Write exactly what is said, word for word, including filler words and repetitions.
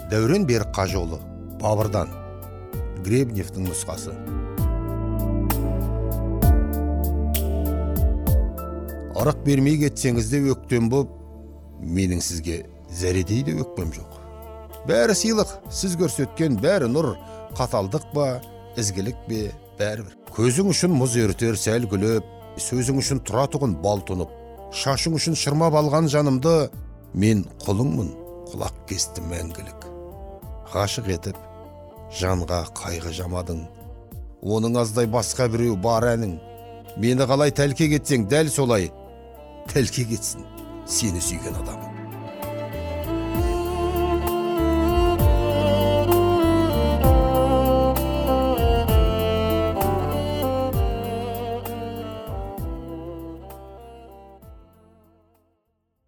Дәурен Берік Қажыұлы, Бабырдан, Гребневтің нұсқасы. Арақ бермей кетсеңіз де өктем боп, менің сізге зәредей де өкпем жоқ. Бәрі сыйлық, сіз көрсеткен бәрі нұр, қаталдық ба, ізгілік бе, бәрі бір. Көзің үшін мұз өртер сәл күліп, сөзің үшін тұра тұғын бал тұнып, шашың үшін шырмап алған жанымды, мен құлыңмын, құлақ кесті мәңгілік. Ғашық етіп, жанға қайғы жамадың, оның аздай басқа біреу бар әнің. Мені қалай тәлке кетсең, дәл солай тәлке кетсін сені сүйген адамың.